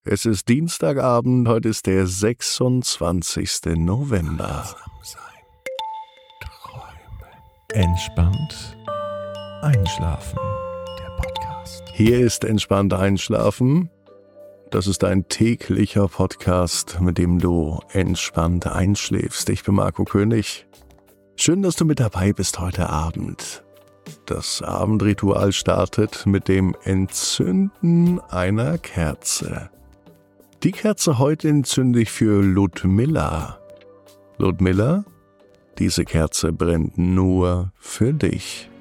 Es ist Dienstagabend, heute ist der 26. November. Entspannt einschlafen. Der Podcast. Hier ist Entspannt einschlafen. Das ist ein täglicher Podcast, mit dem du entspannt einschläfst. Ich bin Marco König. Schön, dass du mit dabei bist heute Abend. Das Abendritual startet mit dem Entzünden einer Kerze. Die Kerze heute entzünde ich für Ludmilla. Ludmilla, diese Kerze brennt nur für dich.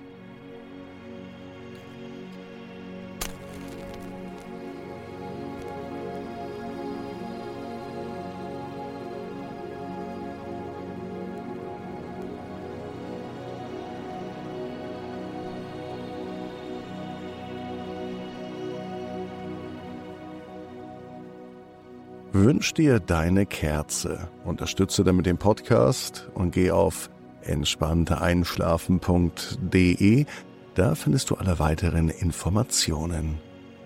Wünsch dir deine Kerze. Unterstütze damit den Podcast und geh auf entspannteeinschlafen.de. Da findest du alle weiteren Informationen.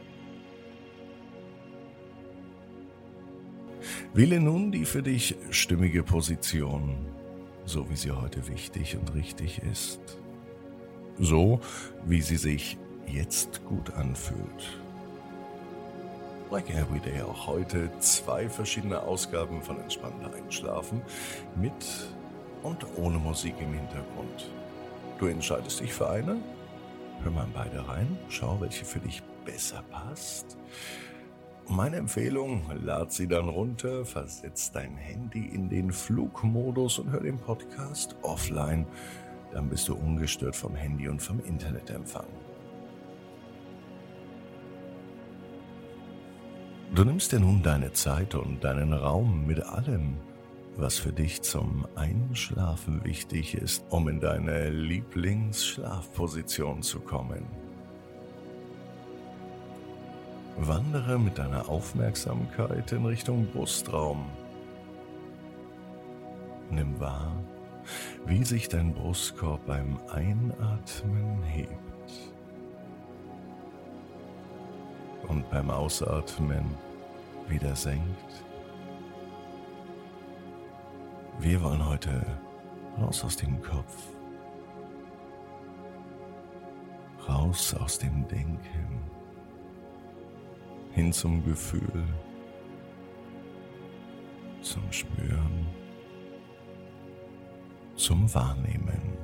Wähle nun die für dich stimmige Position, so wie sie heute wichtig und richtig ist. So, wie sie sich jetzt gut anfühlt. Like Everyday auch heute 2 verschiedene Ausgaben von Entspannter Einschlafen mit und ohne Musik im Hintergrund. Du entscheidest dich für eine, hör mal in beide rein, schau, welche für dich besser passt. Und meine Empfehlung, lad sie dann runter, versetz dein Handy in den Flugmodus und hör den Podcast offline. Dann bist du ungestört vom Handy und vom Internetempfang. Du nimmst dir nun deine Zeit und deinen Raum mit allem, was für dich zum Einschlafen wichtig ist, um in deine Lieblingsschlafposition zu kommen. Wandere mit deiner Aufmerksamkeit in Richtung Brustraum. Nimm wahr, wie sich dein Brustkorb beim Einatmen hebt. Und beim Ausatmen wieder senkt. Wir wollen heute raus aus dem Kopf, raus aus dem Denken, hin zum Gefühl, zum Spüren, zum Wahrnehmen.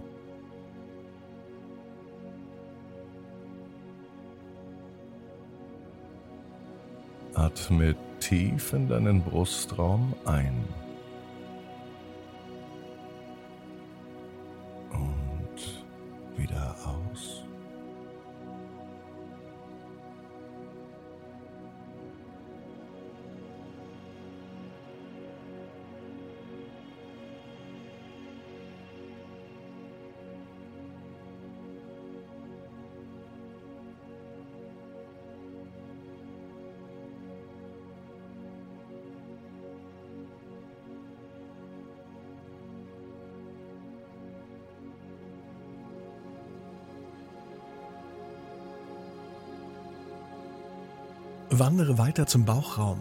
Atme tief in deinen Brustraum ein und wieder aus. Wandere weiter zum Bauchraum.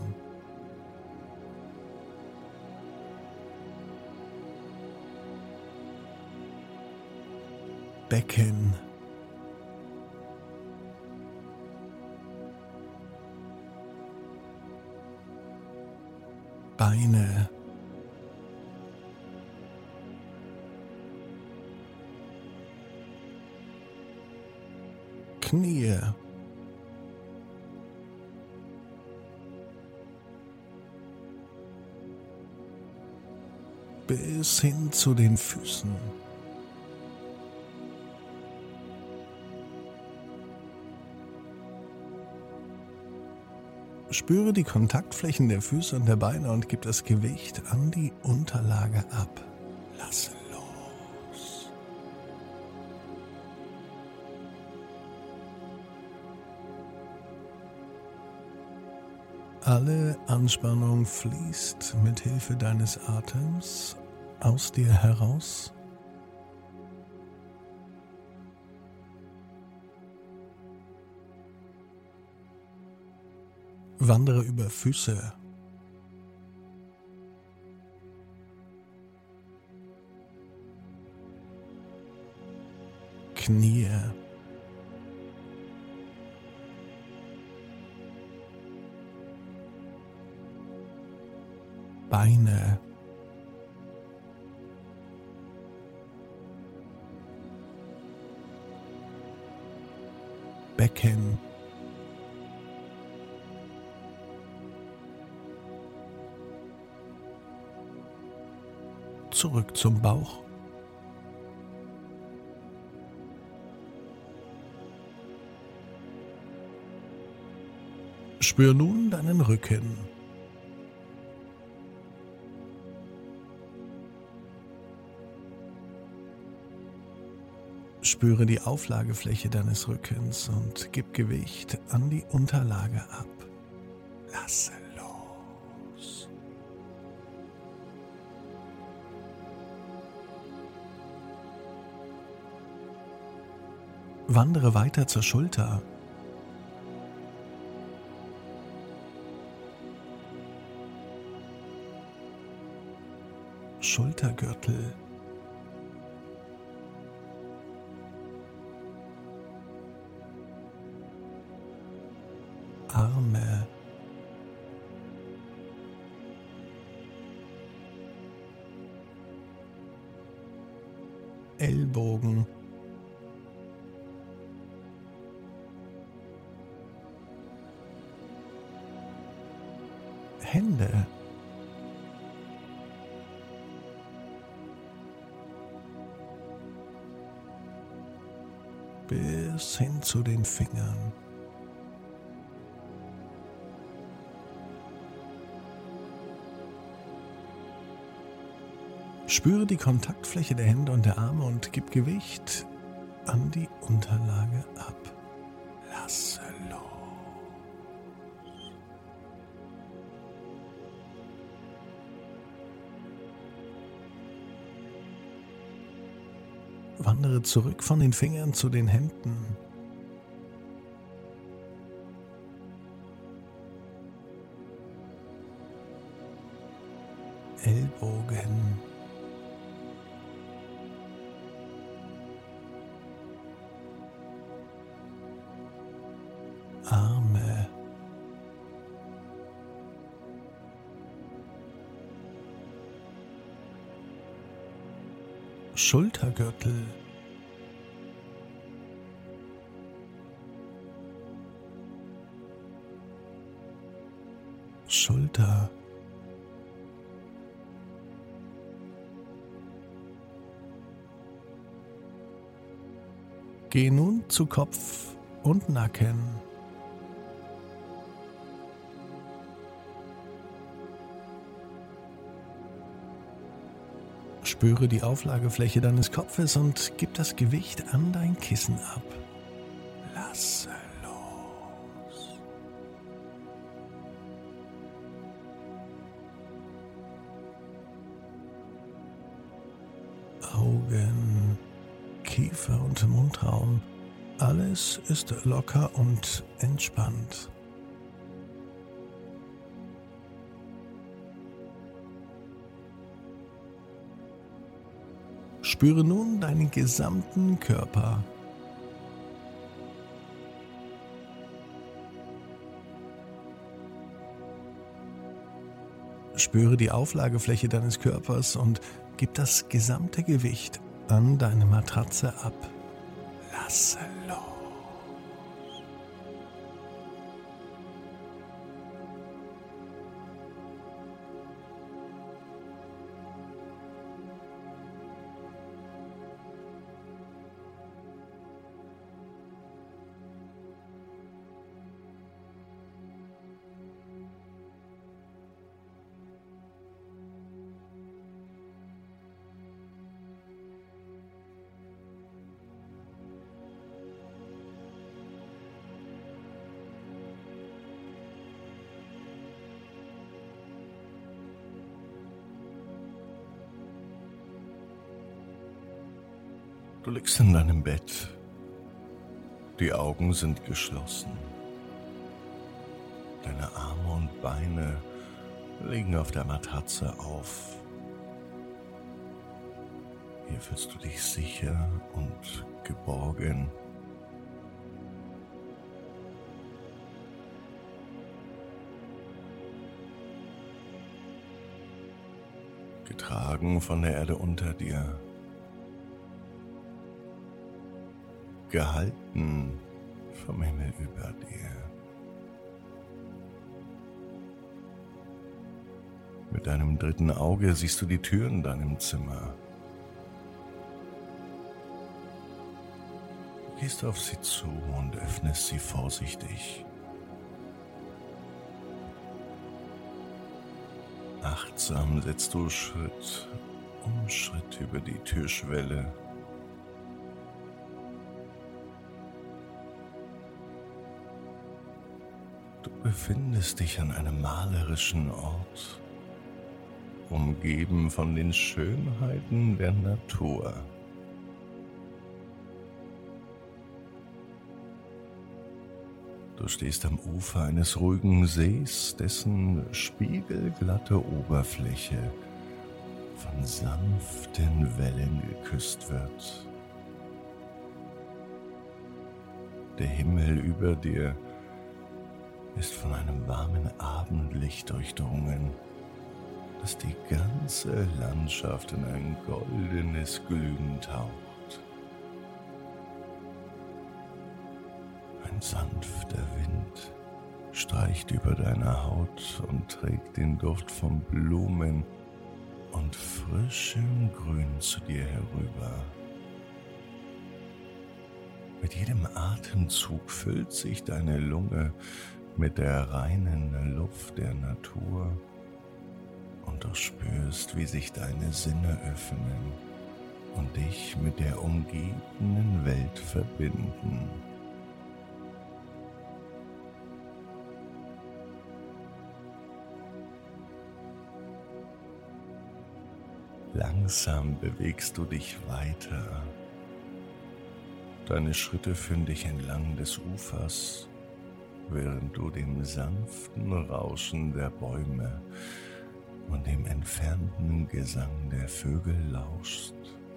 Becken. Beine. Knie. Bis hin zu den Füßen. Spüre die Kontaktflächen der Füße und der Beine und gib das Gewicht an die Unterlage ab. Lasse los. Alle Anspannung fließt mit Hilfe deines Atems aus dir heraus. Wandere über Füße, Knie, Beine, Becken, zurück zum Bauch, spür nun deinen Rücken. Spüre die Auflagefläche deines Rückens und gib Gewicht an die Unterlage ab. Lasse los. Wandere weiter zur Schulter. Schultergürtel. Arme, Ellbogen, Hände, bis hin zu den Fingern. Spüre die Kontaktfläche der Hände und der Arme und gib Gewicht an die Unterlage ab. Lasse los. Wandere zurück von den Fingern zu den Händen. Ellbogen. Arme, Schultergürtel, Schulter, geh nun zu Kopf und Nacken. Spüre die Auflagefläche deines Kopfes und gib das Gewicht an dein Kissen ab. Lasse los. Augen, Kiefer und Mundraum, alles ist locker und entspannt. Spüre nun deinen gesamten Körper. Spüre die Auflagefläche deines Körpers und gib das gesamte Gewicht an deine Matratze ab. Lasse los. Du liegst in deinem Bett. Die Augen sind geschlossen. Deine Arme und Beine liegen auf der Matratze auf. Hier fühlst du dich sicher und geborgen. Getragen von der Erde unter dir. Gehalten vom Himmel über dir. Mit deinem dritten Auge siehst du die Tür in deinem Zimmer. Du gehst auf sie zu und öffnest sie vorsichtig. Achtsam setzt du Schritt um Schritt über die Türschwelle. Du befindest dich an einem malerischen Ort, umgeben von den Schönheiten der Natur. Du stehst am Ufer eines ruhigen Sees, dessen spiegelglatte Oberfläche von sanften Wellen geküsst wird. Der Himmel über dir ist von einem warmen Abendlicht durchdrungen, das die ganze Landschaft in ein goldenes Glühen taucht. Ein sanfter Wind streicht über deine Haut und trägt den Duft von Blumen und frischem Grün zu dir herüber. Mit jedem Atemzug füllt sich deine Lunge mit der reinen Luft der Natur und du spürst, wie sich deine Sinne öffnen und dich mit der umgebenden Welt verbinden. Langsam bewegst du dich weiter. Deine Schritte führen dich entlang des Ufers, während du dem sanften Rauschen der Bäume und dem entfernten Gesang der Vögel lauschst.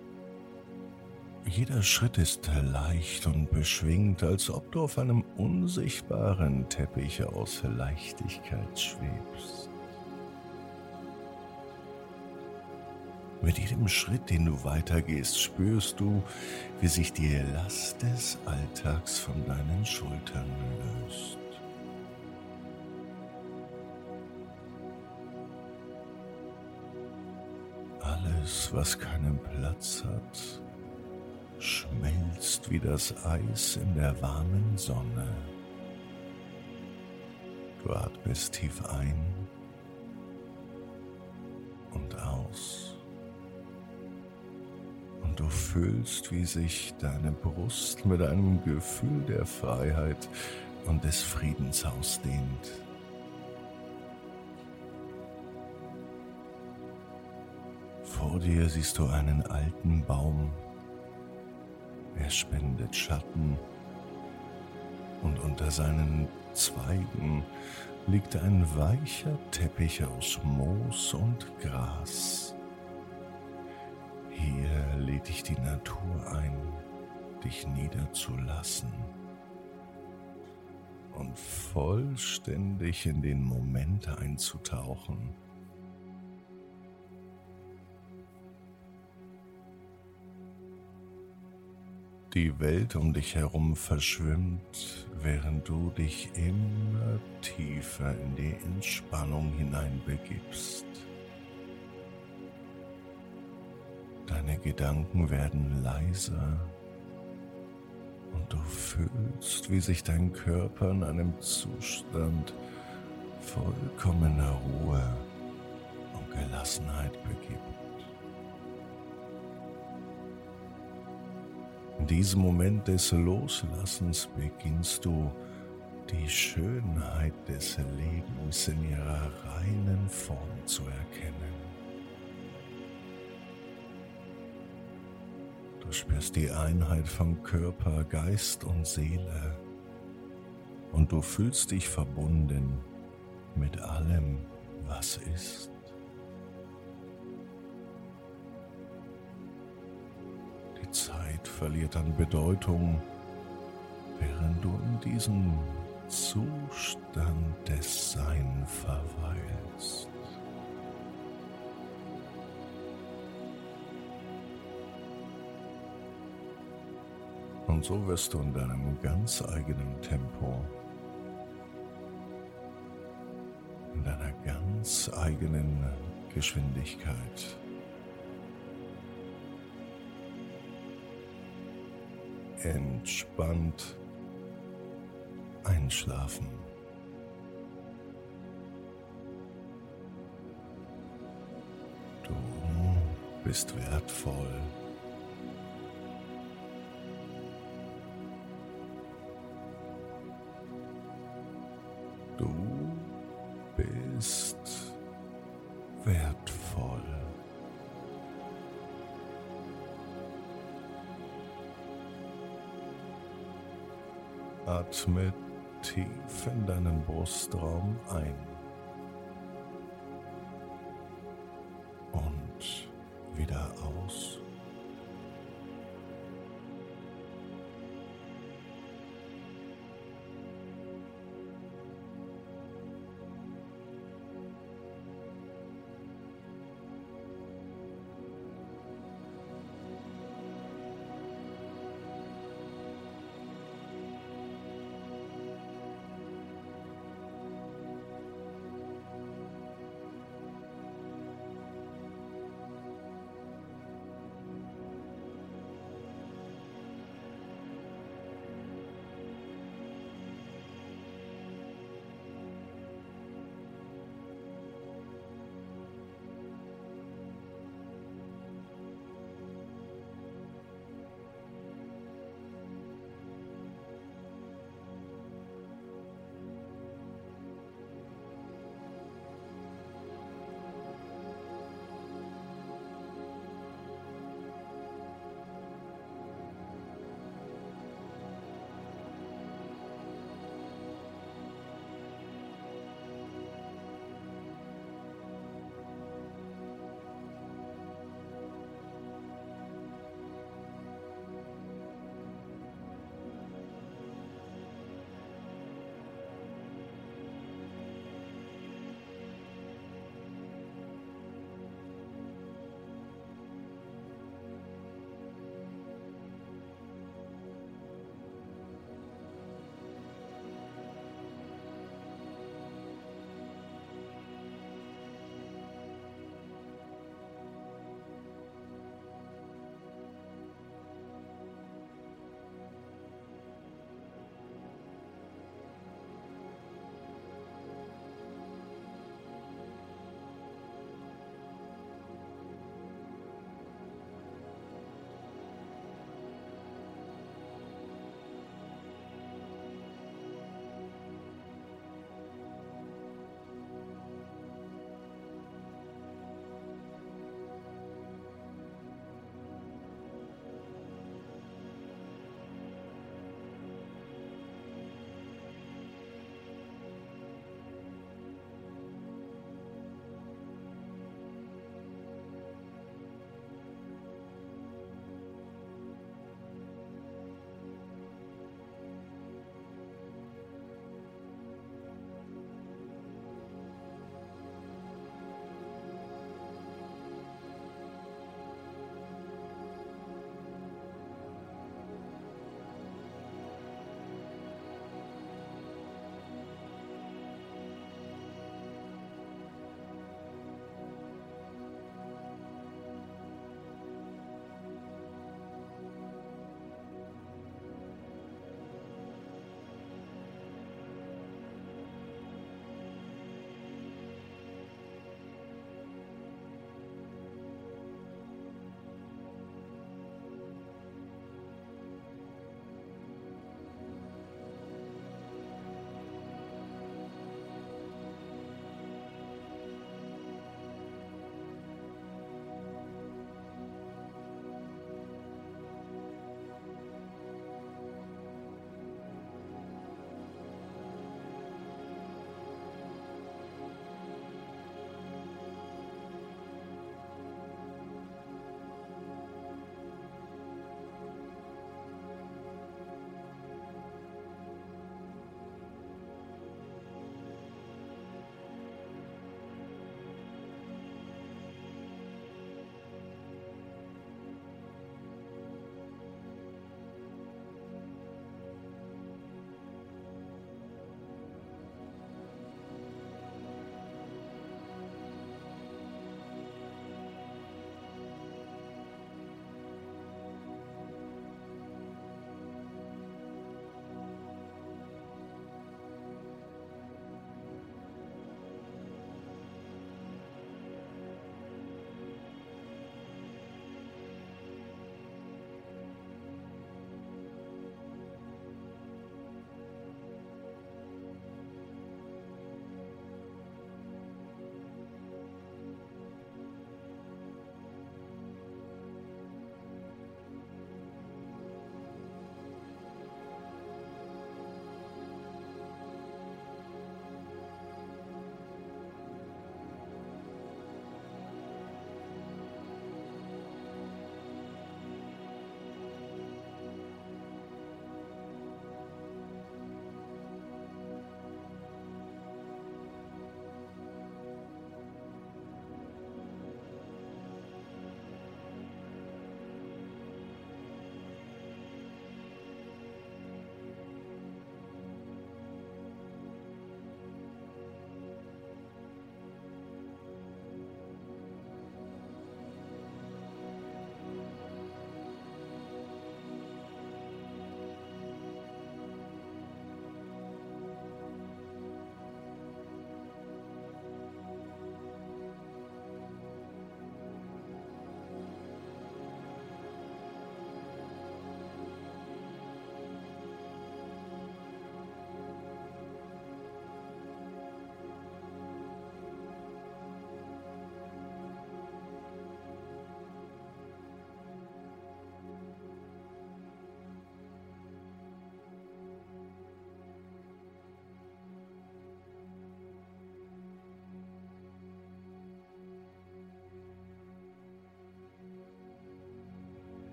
Jeder Schritt ist leicht und beschwingt, als ob du auf einem unsichtbaren Teppich aus Leichtigkeit schwebst. Mit jedem Schritt, den du weitergehst, spürst du, wie sich die Last des Alltags von deinen Schultern löst. Alles, was keinen Platz hat, schmilzt wie das Eis in der warmen Sonne. Du atmest tief ein und aus. Und du fühlst, wie sich deine Brust mit einem Gefühl der Freiheit und des Friedens ausdehnt. Vor dir siehst du einen alten Baum. Er spendet Schatten und unter seinen Zweigen liegt ein weicher Teppich aus Moos und Gras. Hier lädt dich die Natur ein, dich niederzulassen und vollständig in den Moment einzutauchen. Die Welt um dich herum verschwimmt, während du dich immer tiefer in die Entspannung hineinbegibst. Deine Gedanken werden leiser und du fühlst, wie sich dein Körper in einem Zustand vollkommener Ruhe und Gelassenheit begibt. In diesem Moment des Loslassens beginnst du, die Schönheit des Lebens in ihrer reinen Form zu erkennen. Du spürst die Einheit von Körper, Geist und Seele und du fühlst dich verbunden mit allem, was ist. Die Zeit verliert an Bedeutung, während du in diesem Zustand des Sein verweilst. Und so wirst du in deinem ganz eigenen Tempo, in deiner ganz eigenen Geschwindigkeit entspannt einschlafen. Du bist wertvoll. Du bist wertvoll. Atme tief in deinen Brustraum ein.